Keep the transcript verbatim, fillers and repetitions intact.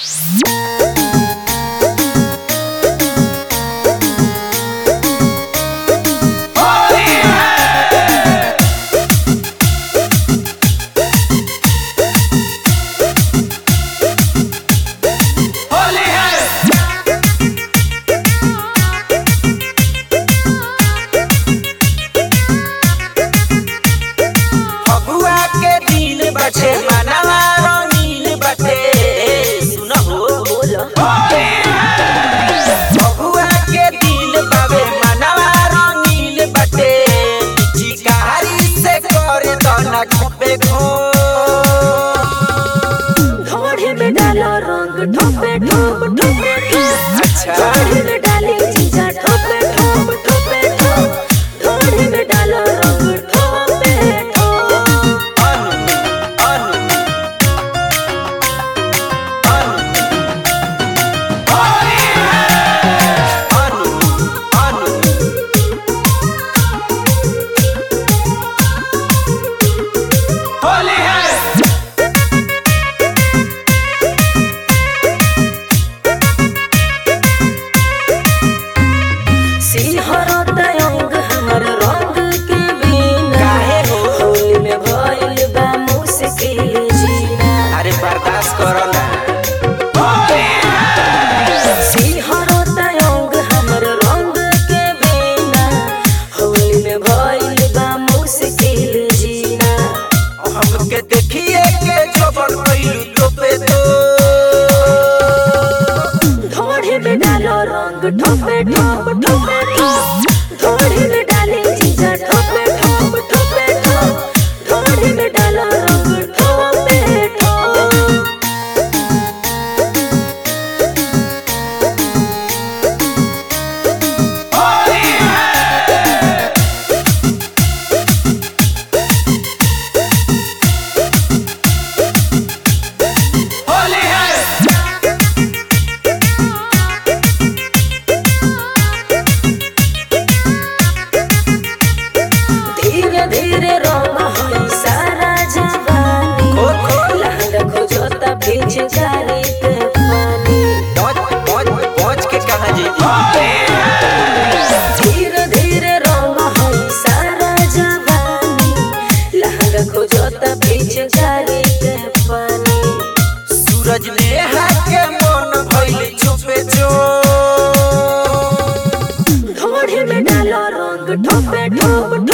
घोड़े में डालो रंग ठोपे ठोप ठोपे ठोप। अच्छा घोड़े में डाली जीजा ठोपे ठोप ठोपे ठोप। घोड़े में डालो रंग ठोपे ठोप। अनु अनु अनु होली है अनु अनु होली है। बर्दाश्त करो ना सिहरता अंग हमर रंग के बिना होली में भइल बा मुश्किल जीना। हमके देखिए के जबर कइलू तो पे तो घोड़े में डालो रंग ठोपे ठोप ठोपे ठोप। घोड़े में डाले जीजा ठोपे ठोप ठोपे ठोप। घोड़े में डालो रंग ठोपे ठोप। धीरे धीरे रंग होई सारा जवानी। लहंगा खोजता पिचकारी के पानी। पहुंच पहुंच पहुंच के कहां जी धीरे धीरे रंग होई सारा जवानी। लहंगा खोजता पिचकारी के पानी। सूरज ने हाके मन भइल छुपे जो घोड़े में डालो रंग ठोपे ठोप।